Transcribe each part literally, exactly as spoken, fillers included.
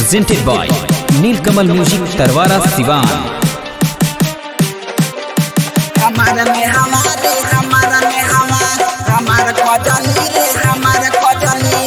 presented by Nilkamal Music Tarwara Siwan। हमारा में हमारे हमारा में हमार हमारा कजली रे हमारा कजली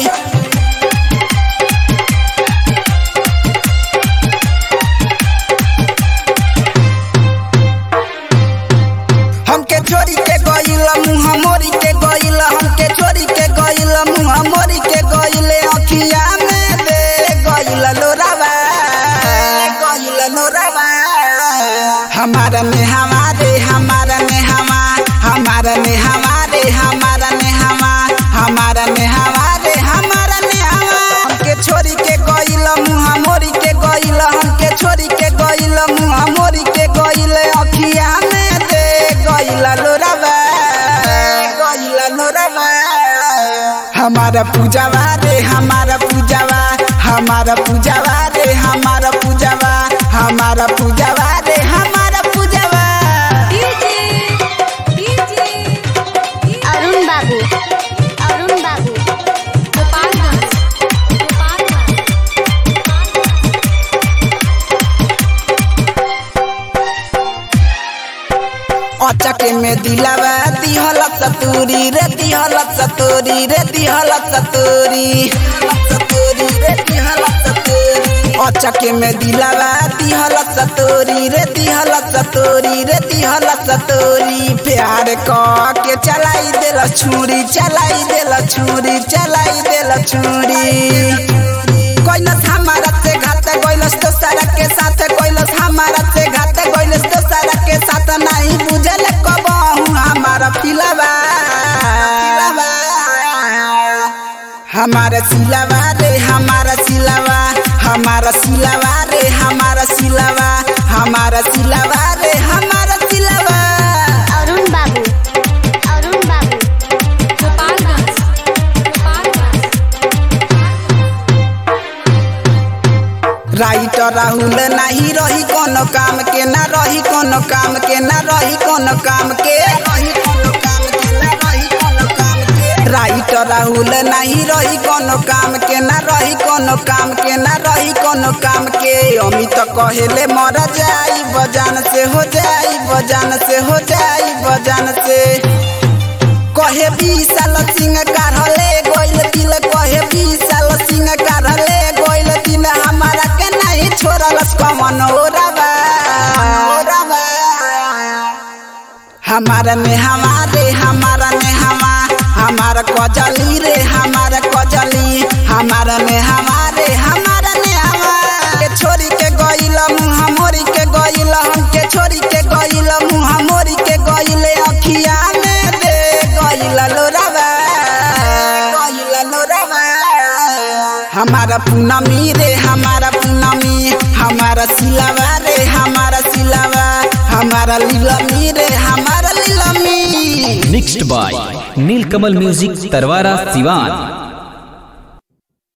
हमके छोरी के गइल मुंह मोरी के गइल हमके छोरी के गइल मुंह मोरी के गइल अखिया में दे गइल लोरावा गइल लोरावा हमारा में हमारे हमारा में हमार हमारा में हमारे हमारा में हमार हमारा में हमारे हमारा में हमार हमके छोरी के गइल मुंह मोरी के गइल हमके छोरी के गइल मुंह मोरी के गइल अखिया में दे गइल लोरावा गइल लोरावा हमारा पूजावा रे हमारा पूजावा हमारा पूजावा रे हमारा पूजावा हमारा पूजावा रे हमारा पूजावा अरुण बाबू अरुण बाबू गोपालगंज अचके में दिलावा दिहल सतूरी रे दिहल सतूरी रे दिहल सतूरी सतूरी रे दिहल सतूरी अचके में दिलावा दिहल सतूरी रे दिहल सतूरी रे दिहल सतूरी प्यार क के चलाई देल छुरी चलाई देल छुरी चलाई देल छुरी कोइलस हमारा से घात कोइलस तो सारा के साथ कोइलस हमारा से घात कोइलस तो सारा के साथ नहीं बुझल कबहू हमारा फिलवा हमारा सिलवा रे हमारा सिलवा हमारा सिलवा रे हमारा सिलवा हमारा सिलवा रे हमारा सिलवा अरुण बाबू अरुण बाबू गोपालगंज राइटर राहुल नहीं रही कोनो काम के ना रही कोनो काम के ना रही कोनो काम के रही कोनो काम के ना रही कोनो काम के राइटर राहुल नहीं रही कोनो काम के ना रही कोनो काम के ना रही कोनो काम के अमित कहेले मर जाई बजान से हो जाई बजान से हो जाई बजान से कहे विशाल सिंह कारहले गोइल दिल कहे विशाल सिंह कारहले गोइल दिल हमारा के नहीं छोड़लस कमन ओरावा ओरावा हमारा में हमारे हमारा में हमार हमारा कजली रे हमारा कजली हमारा में हमारे हमारा में हमार के छोरी के गइल मुंह मोरी के गइल हमके छोरी के गइल मुंह मोरी के गइल अखिया में दे गइल लोरावा गइल लोरावा हमारा पूनमी रे हमारा पूनमी हमारा सिलवा रे हमारा सिलवा हमारा लीलमी रे हमारा लीलमी Mixed by Nilkamal Music Tarwara Siwan।